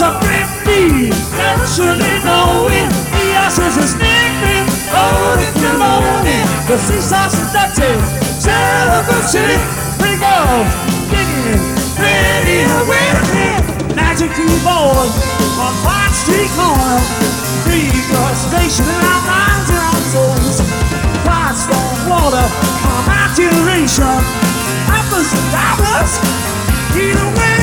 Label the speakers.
Speaker 1: a great need, never should they know it. Yes, is his nickname, oh, if you know it. The seesaw seductive, Silver City, big girls, digging, ready to win it. Magic keyboard on Pine Street corner, frustration in our minds and our souls. Quiet storm water, imagination, apples and apples, either way.